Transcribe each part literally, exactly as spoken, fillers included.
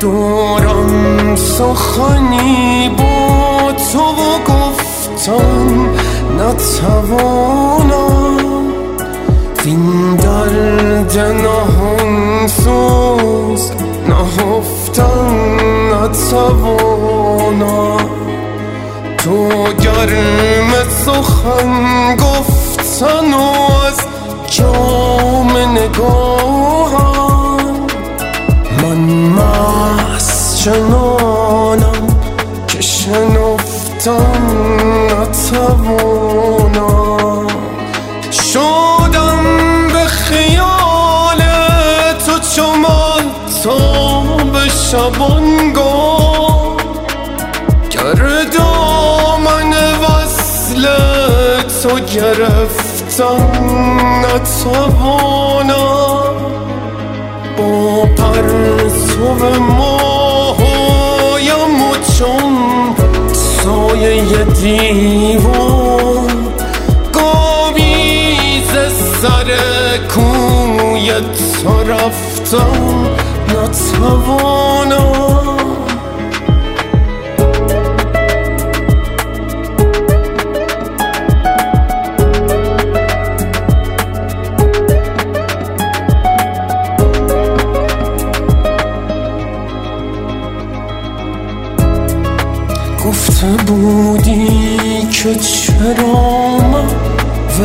دارم سخنی با تو و گفتم نتوانم این درد نهان سوز نهفتن نتوانم تو گرم سخن گفتن و از جام نگاهم من مست چنانم که شنفتن نتوانم شدم به خیال تو چو مهتاب شبانگاه گردامن وصل تو گرفتم نتوانم با پرتو ماهایم و چون سایه دیوار گامی ز سر کوی تو رفتم نتوانم گفته بودی که چرا من و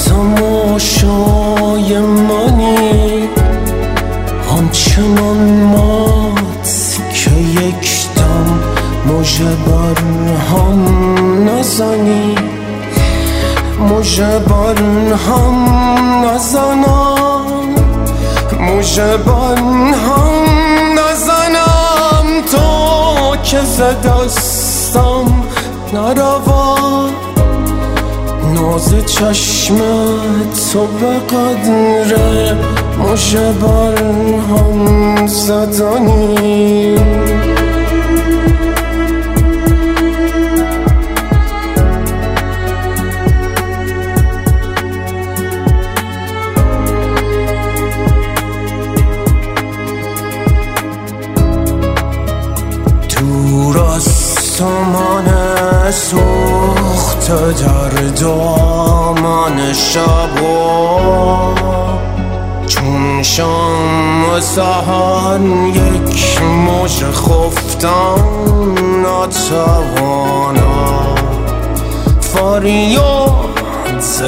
تماشای منی همچنان مات که یک دم مژه بر هم نزنی مژه بر هم نزنم مژه بر هم نزنم تا که ز دستم نروم ناز چشم تو به قدر مژه بر هم زدنی دور از سامان سوخت در دامن شبا چون شام و سحر یک مژه خفتم نتوانم فریاد ز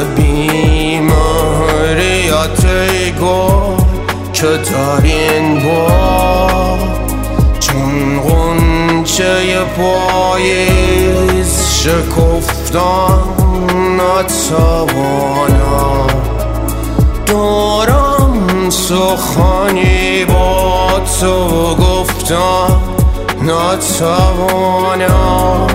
بی‌مهریت ای گل که در این باغ چون غنچه پاییز شکفتم نتوانم دارم سخنی با تو گفتم نتوانم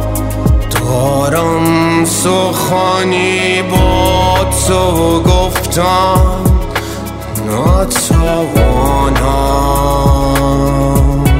دارم سخنی با تو گفتم نتوانم